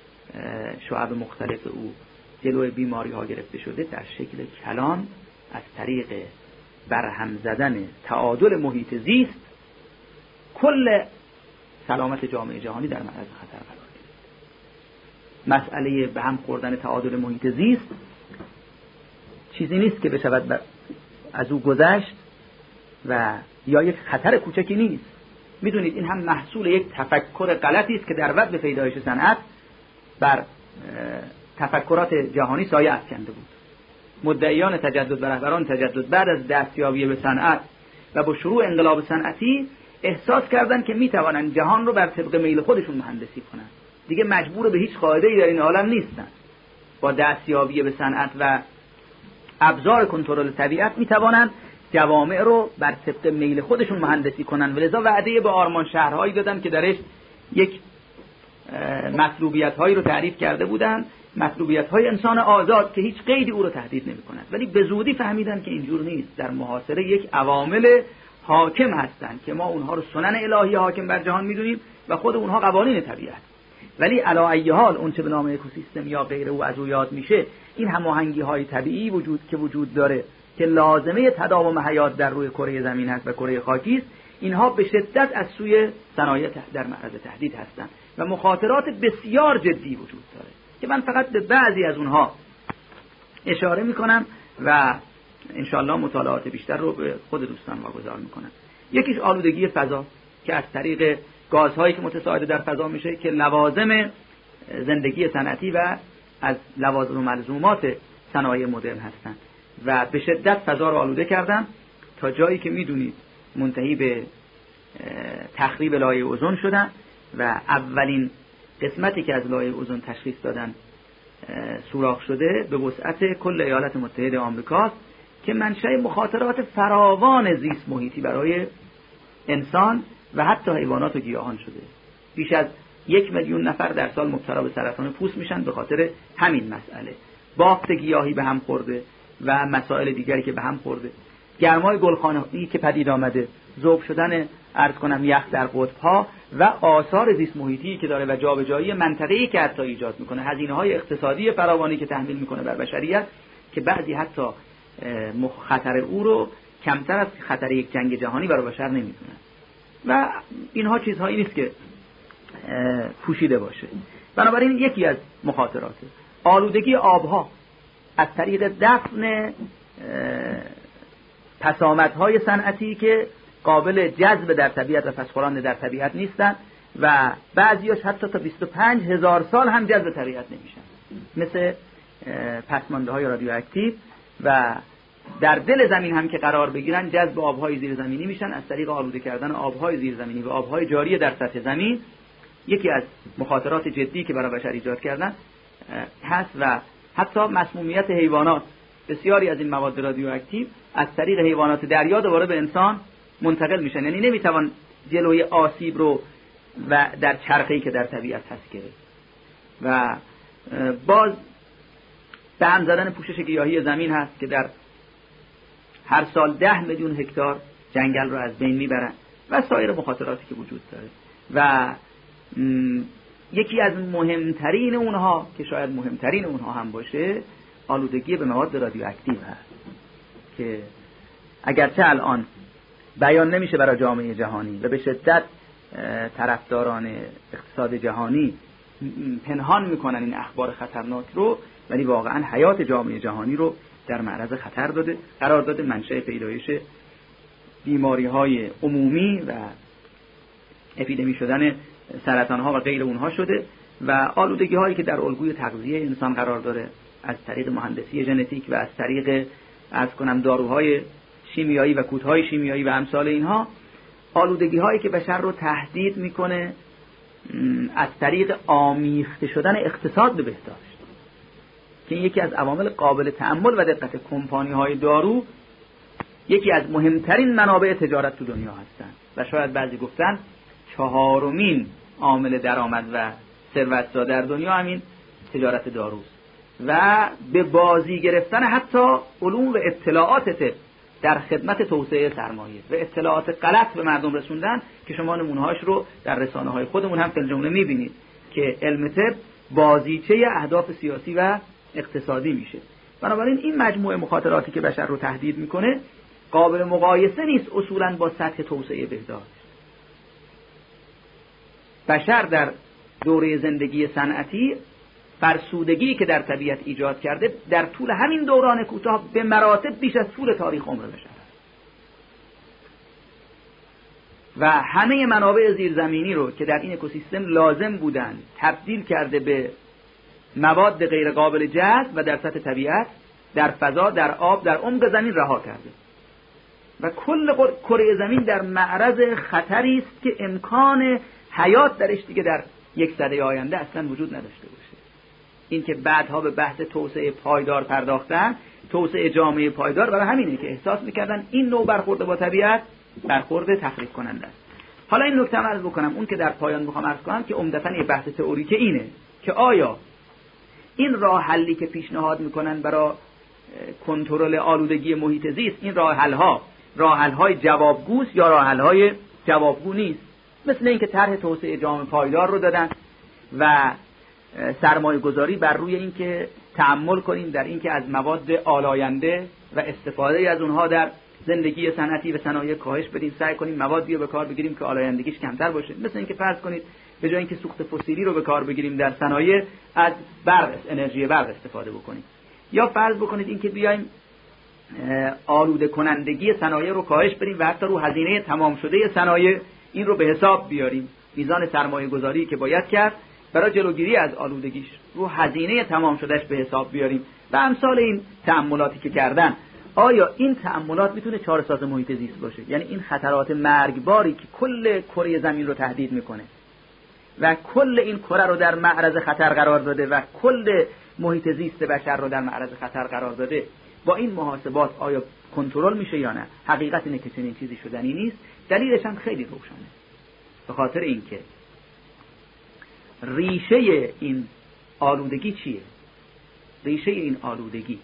شعب مختلف او جلوی بیماری ها گرفته شده، در شکل کلان از طریق برهم زدن تعادل محیط زیست کل سلامت جامعه جهانی در معرض خطر قرار گرفت. مسئله به هم خوردن تعادل محیط زیست چیزی نیست که بشود از او گذشت و یا یک خطر کوچکی نیست. میدونید این هم محصول یک تفکر غلطی است که در وقت پیدایش صنعت بر تفکرات جهانی سایه افکنده بود. مدعیان تجدد و رهبران تجدد بعد از دستیابی به صنعت و با شروع انقلاب صنعتی احساس کردند که میتوانند جهان رو بر طبق میل خودشون مهندسی کنند. دیگه مجبور به هیچ قاعده‌ای در این عالم نیستن. با دستیابی به صنعت و ابزار کنترل طبیعت میتوانند جوامع رو بر طبق میل خودشون مهندسی کنند. ولذا وعده به آرمان شهرهایی دادن که درش یک مطلوبیت‌هایی رو تعریف کرده بودند، مطلوبیت‌های انسان آزاد که هیچ قیدی او رو تهدید نمی‌کند. ولی به زودی فهمیدن که اینجور نیست. در محاصره یک عوامل حاکم هستند که ما اونها رو سنن الهی حاکم بر جهان می‌دونیم و خود اونها قوانین طبیعت. ولی علی ای حال اون چه به نام اکوسیستم یا غیره او از او یاد میشه، این هماهنگی‌های طبیعی وجود که وجود داره که لازمه تداوم حیات در روی کره زمین هست و کره خاکی است، اینها به شدت از سوی صنایع در معرض تهدید هستند و مخاطرات بسیار جدی وجود داره که من فقط به بعضی از اونها اشاره میکنم و انشاءالله مطالعات بیشتر رو به خود دوستان واگذار میکنم. یکیش آلودگی فضا که از طریق گازهایی که متصاعد در فضا میشه که لوازم زندگی صنعتی و از لوازم و ملزومات صنایع مدرن هستند و به شدت فضا رو آلوده کردن تا جایی که میدونید منتهی به تخریب لایه اوزون شدن و اولین قسمتی که از لایه اوزون تشخیص دادن سوراخ شده به وسعت کل ایالات متحده آمریکاست که منشأ مخاطرات فراوان زیست محیطی برای انسان و حتی حیوانات و گیاهان شده. بیش از یک میلیون نفر در سال مبتلا به سرطان پوست میشن به خاطر همین مسئله. بافت گیاهی به هم خورده و مسائل دیگری که به هم خورده، گرمای گلخانه‌ای که پدید آمده، ذوب شدن عرض کنم یخ در قطب‌ها و آثار زیست محیطی که داره و جابجایی منطقه‌ای که حتی ایجاد میکنه، هزینه‌های اقتصادی فراوانی که تحمیل میکنه بر بشریت که بعضی حتی خطر او رو کمتر از خطر یک جنگ جهانی برای بشر نمیدونن و اینها چیزهایی نیست که پوشیده باشه. بنابراین یکی از مخاطرات آلودگی آبها از طریق دفن پسامدهای صنعتی که قابل جذب در طبیعت و پسخوران در طبیعت نیستن و بعضیاش حتی تا بیست و پنج هزار سال هم جذب طبیعت نمیشن، مثل پسمانده های رادیواکتیو و در دل زمین هم که قرار بگیرن جذب آبهای زیرزمینی میشن از طریق آلوده کردن آبهای زیرزمینی و آبهای جاری در سطح زمین. یکی از مخاطرات جدی که برای بشر ایجاد کردن هست و حتی مسمومیت حیوانات. بسیاری از این مواد رادیواکتیو از طریق حیوانات دریا دوباره به انسان منتقل میشن، یعنی نمیتوان جلوی آسیب رو و در چرخه‌ای که در طبیعت هست گرفت. و باز به هم زدن پوشش گیاهی زمین هست که در هر سال ده میلیون هکتار جنگل رو از بین میبرن و سایر مخاطراتی که وجود داره و یکی از مهمترین اونها که شاید مهمترین اونها هم باشه آلودگی به مواد رادیواکتیو هست که اگرچه الان بیان نمیشه برای جامعه جهانی و به شدت طرفداران اقتصاد جهانی پنهان میکنن این اخبار خطرناک رو، ولی واقعا حیات جامعه جهانی رو در معرض خطر داده قرار داده. منشأ پیدایش بیماری‌های عمومی و اپیدمی شدن سرطان‌ها و غیر اونها شده و آلودگی‌هایی که در الگوی تغذیه انسان قرار داره از طریق مهندسی ژنتیک و از طریق از کنم داروهای شیمیایی و کودهای شیمیایی و امثال اینها، آلودگی‌هایی که بشر رو تهدید میکنه از طریق آمیخته شدن اقتصاد به بهداشت که این یکی از عوامل قابل تأمل و دقت. کمپانی‌های دارو یکی از مهمترین منابع تجارت تو دنیا هستند و شاید بعضی گفتن چهارمین عامل درآمد و ثروت‌زا در دنیا همین تجارت داروست و به بازی گرفتن حتی علوم و اطلاعات طب در خدمت توسعه سرمایه و اطلاعات غلط به مردم رسوندن که شما نمونه‌هاش رو در رسانه‌های خودمون هم فی جمله می‌بینید که علم طب بازیچه اهداف سیاسی و اقتصادی میشه. بنابراین این مجموعه مخاطراتی که بشر رو تهدید میکنه قابل مقایسه نیست اصولاً با سطح توسعه بهداشت. بشر در دوره زندگی صنعتی فرسودگی که در طبیعت ایجاد کرده در طول همین دوران کوتاه به مراتب بیش از طول تاریخ عمر بشر و همه منابع زیرزمینی رو که در این اکوسیستم لازم بودن تبدیل کرده به مواد غیر قابل جذب و در سطح طبیعت، در فضا، در آب، در عمق زمین رها کرده و کل کره زمین در معرض خطری است که امکان حیات درش دیگه در یک سده آینده اصلا وجود نداشته باشه. این که بعدها به بحث توسعه پایدار پرداختن، توسعه جامعه پایدار، برای همینه که احساس میکردن این نوع برخورد با طبیعت برخورد تخریب کننده است. حالا این نکته عرض بکنم، اون که در پایان میخوام عرض کنم که عمدتاً یه بحث تئوریک اینه که آیا این راه حلی که پیشنهاد میکنن برای کنترل آلودگی محیط زیست، این راه حل‌ها راه حل‌های جوابگوست یا راه حل‌های جوابگو نیست؟ مثل اینکه طرح توسعه جامعه پایدار رو دادن و سرمایه گذاری بر روی اینکه تأمل کنیم در اینکه از مواد آلاینده و استفاده از اونها در زندگی صنعتی و صنایع کاهش بدیم، سعی کنیم موادی رو به کار بگیریم که آلایندگیش کمتر باشه. مثل اینکه فرض کنید به جای اینکه سوخت فسیلی رو به کار بگیریم در صنایع، از برق، انرژی برق استفاده بکنیم. یا فرض بکنید اینکه بیایم آلوده کنندگی صنایع رو کاهش بدیم و حتی رو هزینه تمام شده صنایع این رو به حساب بیاریم. میزان سرمایه گذاری که باید کرد برای جلوگیری از آلودگیش رو هزینه تمام شدهش به حساب بیاریم و امثال این تأملاتی که کردن. آیا این تأملات میتونه چاره‌ساز محیط زیست باشه؟ یعنی این خطرات مرگباری که کل کره زمین رو تهدید میکنه و کل این کره رو در معرض خطر قرار داده و کل محیط زیست بشر رو در معرض خطر قرار داده، با این محاسبات آیا کنترل میشه یا نه؟ حقیقت اینه که چنین چیزی شدنی نیست. دلیلش هم خیلی روشنه، به خاطر اینکه ریشه این آلودگی چیه؟ ریشه این آلودگی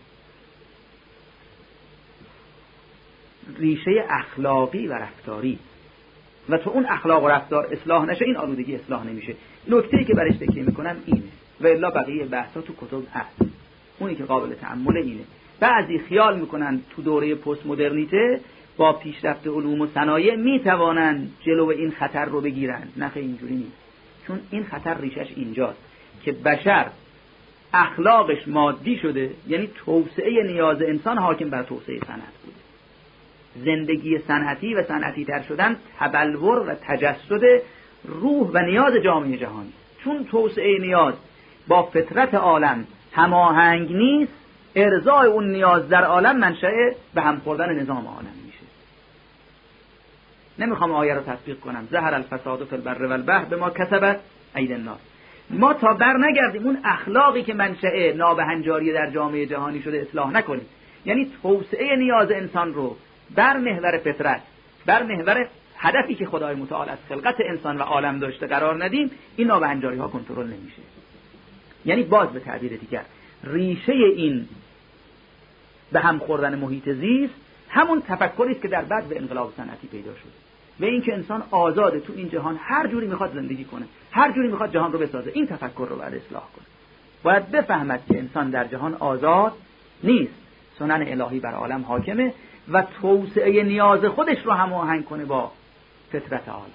ریشه اخلاقی و رفتاری و تو اون اخلاق و رفتار اصلاح نشه این آلودگی اصلاح نمیشه. نکته‌ای که برش تکیه میکنم اینه و الا بقیه بحثا تو کتب هست. اونی که قابل تأمل اینه. بعضی خیال میکنن تو دوره پست مدرنیته با پیشرفت علوم و صنایع میتوانن جلو این خطر رو بگیرن. نه خیلی اینجوری نیست، چون این خطر ریشش اینجاست که بشر اخلاقش مادی شده، یعنی توسعه نیاز انسان حاکم بر توسعه صنعت بوده. زندگی صنعتی و صنعتی تر شدن تبلور و تجسد روح و نیاز جامعه جهانی. چون توسعه نیاز با فطرت عالم هماهنگ نیست، ارضای اون نیاز در عالم منشأ به هم خوردن نظام عالم میشه. نمیخوام آیه رو تطبیق کنم، ظهر الفساد فی البر والبحر بما کسبت ایدی الناس. ما تا بر نگردیم اون اخلاقی که منشأ نابهنجاری در جامعه جهانی شده اصلاح نکنیم، یعنی توسعه نیاز انسان رو بر محور فطرت، بر محور هدفی که خدای متعال از خلقت انسان و عالم داشته قرار ندیم، این نابهنجاری ها کنترل نمیشه. یعنی باز به تعبیر دیگر ریشه این به هم خوردن محیط زیست همون تفکری است که در بعد به انقلاب صنعتی پیدا شد و اینکه انسان آزاده تو این جهان هر جوری میخواد زندگی کنه، هر جوری میخواد جهان رو بسازه. این تفکر رو باید اصلاح کنه. باید بفهمد که انسان در جهان آزاد نیست، سنن الهی بر عالم حاکمه و توسعه نیاز خودش رو هماهنگ کنه با فطرت عالم.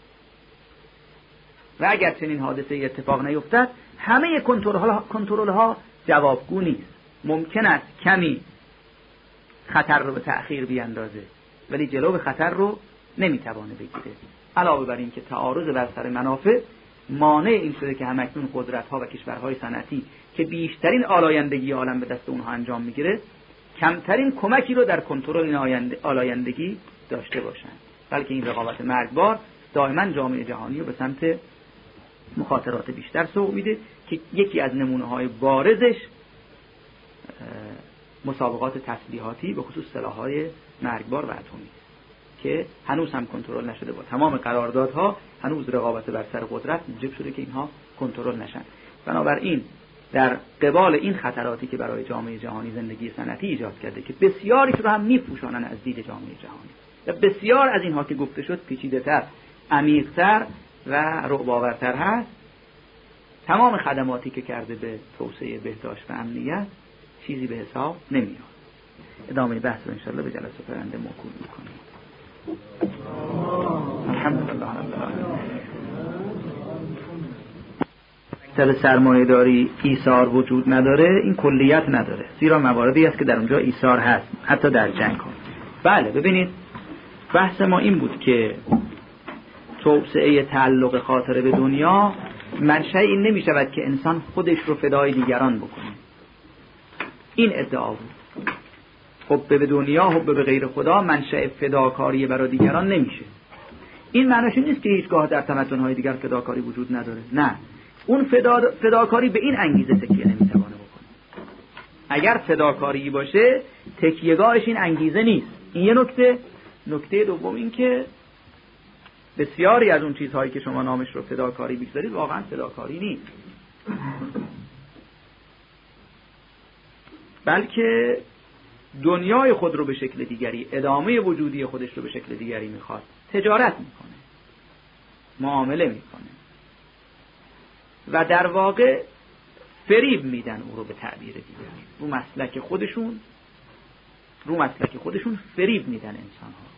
و اگر چنین حادثه اتفاق نیفتد همه کنترل ها جوابگو نیست. ممکن است کمی خطر رو به تأخیر بیاندازه ولی جلو خطر رو نمیتوانه بگیره. علاوه بر این که تعارض بر سر منافع مانع این شده که همکنون قدرت‌ها و کشورهای صنعتی که بیشترین آلایندگی عالم به دست اونها انجام میگیره کمترین کمکی رو در کنترل این آلایندگی داشته باشند، بلکه این رقابت مرگبار دائما جامعه جهانی رو به سمت مخاطرات بیشتر سوق میده که یکی از نمونه‌های بارزش مسابقات تسلیحاتی به خصوص سلاح‌های مرگبار و اتمی که هنوز هم کنترل نشده. با تمام قراردادها هنوز رقابت بر سر قدرت موجب شده که اینها کنترل نشن. بنابراین در قبال این خطراتی که برای جامعه جهانی زندگی صنعتی ایجاد کرده که بسیاریش رو هم میپوشانن از دید جامعه جهانی و بسیار از اینها که گفته شد پیچیده‌تر، عمیق‌تر و رعب‌آورتر هست، تمام خدماتی که کرده به توسعه بهداشت و امنیت چیزی به حساب نمیاد. ادامه بحث رو انشاءالله به جلسه آینده موکول میکنیم. الحمدلله رب العالمین. مکتب سرمایه داری ایثار وجود نداره، این کلیت نداره، زیرا مواردی است که در اونجا ایثار هست، حتی در جنگ ها. بله ببینید بحث ما این بود که توسعه تعلق خاطره به دنیا منشأ این نمی شود که انسان خودش رو فدای دیگران بکنه. این ادعا بود. حب به دنیا، حب به غیر خدا منشأ فداکاری برای دیگران نمیشه. این معنیش نیست که هیچگاه در تمدن‌های دیگر فداکاری وجود نداره. نه، اون فدا... فداکاری به این انگیزه تکیه نمیتوانه بکنه. اگر فداکاری باشه تکیهگاهش این انگیزه نیست. این یه نکته. نکته دوم این که بسیاری از اون چیزهایی که شما نامش رو فداکاری بگذارید واقعا فداکاری نیست، بلکه دنیای خود رو به شکل دیگری، ادامه وجودی خودش رو به شکل دیگری میخواد. تجارت میکنه، معامله میکنه و در واقع فریب میدن او رو به تعبیر دیگر رو مسلک خودشون رو مسلک خودشون فریب میدن انسان ها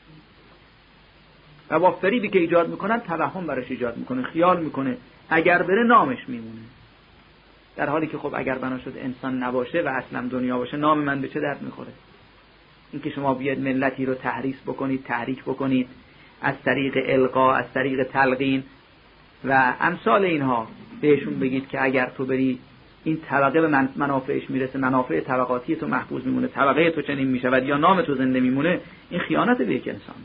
و با فریبی که ایجاد میکنن توهم براش ایجاد میکنه، خیال میکنه اگر بره نامش میمونه، در حالی که خب اگر بنا شده انسان نباشه و اصلا دنیا باشه نام من به چه درد میخوره؟ اینکه شما بیاد ملتی رو تحریص بکنید، تحریک بکنید از طریق القا، از طریق تلقین، و امثال اینها بهشون بگید که اگر تو بری این طبقه به من منافعش میرسه، منافع طبقاتی تو محفوظ میمونه، طبقه تو چنین میشود یا نام تو زنده میمونه، این خیانت به یک انسان.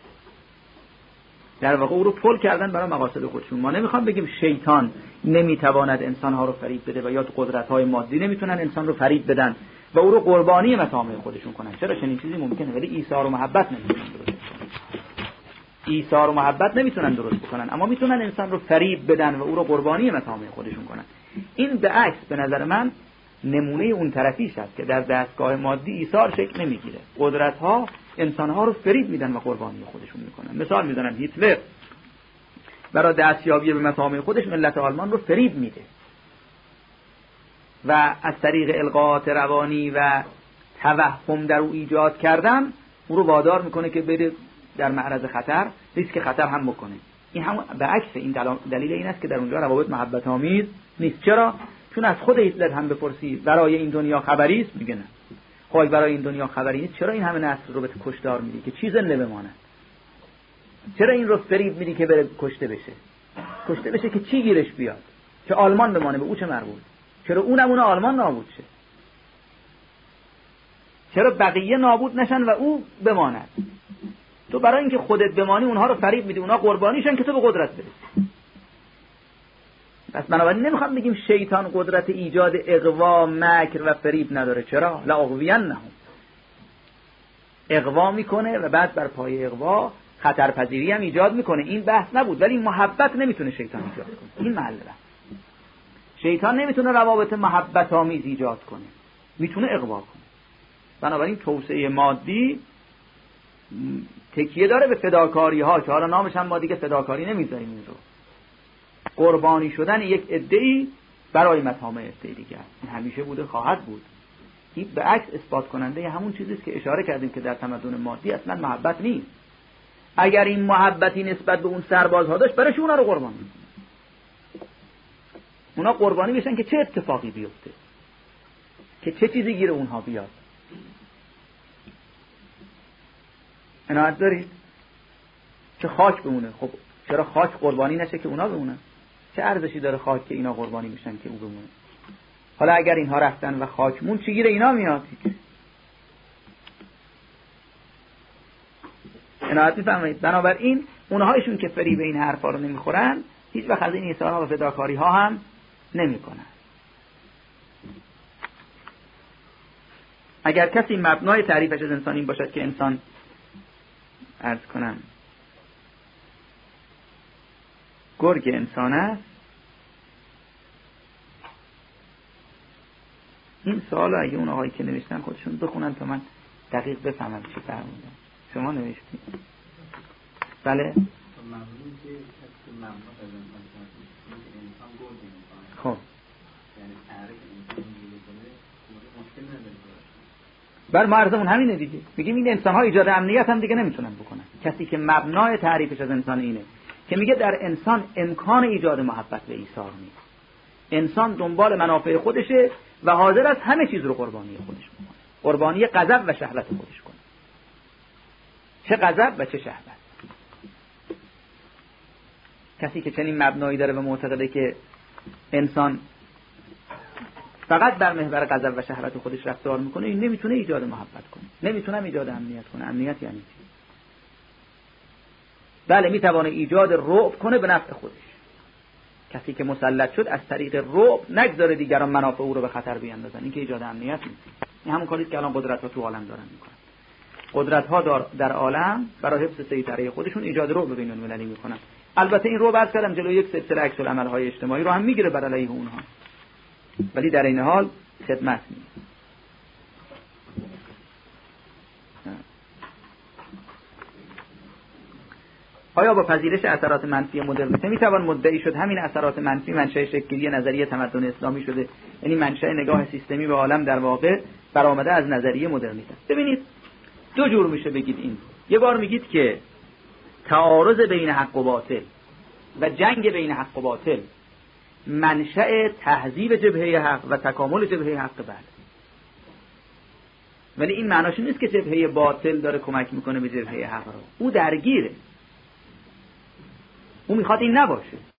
در واقع او رو پل کردن برای مقاصد خودشون. ما نمیخوام بگیم شیطان نمیتواند انسانها رو فریب بده و یا قدرت‌های مادی نمیتونن انسان رو فریب بدن و او رو قربانی مطامع خودشون کنن. چرا چنین چیزی ممکنه، ولی ایثار و محبت نمیتونن درست بکنن. ایثار و محبت نمیتونن درست بکنن، اما میتونن انسان رو فریب بدن و او رو قربانی مطامع خودشون کنن. این به عکس به نظر من نمونه اون طرفیش است که در دستگاه مادی ایثار شکل نمیگیره. قدرت‌ها انسان‌ها رو فریب میدن و قربانی خودشون میکنن. مثال میزنم، هیتلر برای دستیابی به مطامع خودش ملت آلمان رو فریب میده و از طریق القاءات روانی و توهم در او ایجاد کردن او رو وادار میکنه که بره در معرض خطر، ریسک خطر هم بکنه. این هم به عکس این دلیل این است که در اونجا روابط محبت آمیز نیست. چرا؟ چون از خود هیتلر هم بپرسی برای این دنیا خبری است، میگه نه. خب برای این دنیا خبری نیست، چرا این همه نسل رو به کشتار میدی که چیز زنده بمانه؟ چرا این رو فریب میدی که بره کشته بشه؟ کشته بشه که چی گیرش بیاد؟ که آلمان بمانه، به او چه مربوط؟ چرا اون نمونه آلمان نابود شه؟ چرا بقیه نابود نشن و او بماند؟ تو برای اینکه خودت بمانی اونها رو فریب میدی، اونها قربانیشن که تو به قدرت برسی. پس بنابراین نمیخوام بگیم شیطان قدرت ایجاد اغوا، مکر و فریب نداره. چرا؟ لاغوینهم، اغوا میکنه و بعد بر پای اغوا خطرپذیری هم ایجاد میکنه. این بحث نبود، ولی محبت نمیتونه شیطان ایجاد کنه. این محل بحث. شیطان نمیتونه روابط محبت آمیز ایجاد کنه، میتونه اغوا کنه. بنابراین توسعه مادی تکیه داره به فداکاری ها که حالا نامش هم ما دیگه فداکاری نمیذاریم. این رو قربانی شدن یک عده‌ای برای مطامع عده دیگه، این همیشه بوده، خواهد بود. این به عکس اثبات کننده همون چیزی است که اشاره کردیم که در تمدن مادی اصلا محبت نیست. اگر این محبتی نسبت به اون سربازها داشت، برای چی اونا رو قربانی می‌کنه؟ اونا قربانی بشن که چه اتفاقی بیفته، که چه چیزی گیر اونها بیاد. عنایت دارید که خاک بمونه. خب چرا خاک قربانی نشه که اونا بمونن؟ چه ارزشی داره خاک که اینا قربانی میشن که او بمونه؟ حالا اگر اینها رفتن و خاک مون، چی گیر اینا میاد؟ عنایت میفرمایید. بنابراین اونهایشون که فریب این حرفا رو نمیخورن، هیچ وقت از این ایثارها و فداکاری ها هم نمیکنن. اگر کسی مبنای تعریفش از انسان این باشد که انسان، عرض کنم، گرگ انسان است، این سوال اگه اون آقایی که نوشتن خودشون بخونن تا من دقیق بفهمم چی فرمودن. شما نوشتید؟ بله؟ خب بر معرضمون همینه دیگه. میگیم این انسان ها ایجاد امنیت هم دیگه نمیتونن بکنن. کسی که مبنای تعریفش از انسان اینه که میگه در انسان امکان ایجاد محبت و ایثار نیست. انسان دنبال منافع خودشه و حاضر است همه چیز رو قربانی خودش بکنه. قربانی غضب و شهوت خودش کنه. چه غضب و چه شهوت. کسی که چنین مبنایی داره و معتقده که انسان فقط در محور غضب و شهوت خودش رفتار میکنه، این نمیتونه ایجاد محبت کنه، نمیتونه ایجاد امنیت کنه. امنیت یعنی چی؟ بله میتونه ایجاد رعب کنه به نفع خودش. کسی که مسلط شد از طریق رعب نگذاره دیگران منافع او رو به خطر بیاندازن، این که ایجاد امنیت نیست. این همون کاریه که الان قدرت‌ها تو عالم دارن میکنن. قدرت‌ها در عالم برای حفظ سیطره خودشون ایجاد رعب بین المللی میکنن. البته این رعب عرض کردم جلوی یک سلسله عکس العمل‌های اجتماعی رو هم میگیره بر علیه اونها، ولی در این حال خدمت نیست. آیا با پذیرش اثرات منفی مدرنیته میتوان مدعی شد همین اثرات منفی منشأ شکلی نظریه تمدن اسلامی شده؟ یعنی منشأ نگاه سیستمی به عالم در واقع برآمده از نظریه مدرنیته. ببینید دو جور میشه بگید این. یه بار میگید که تعارض بین حق و باطل و جنگ بین حق و باطل منشأ تهذیب جبهه حق و تکامل جبهه حق بله. ولی این معناش نیست که جبهه باطل داره کمک میکنه به جبهه حق رو. او درگیره. او میخواد این نباشه.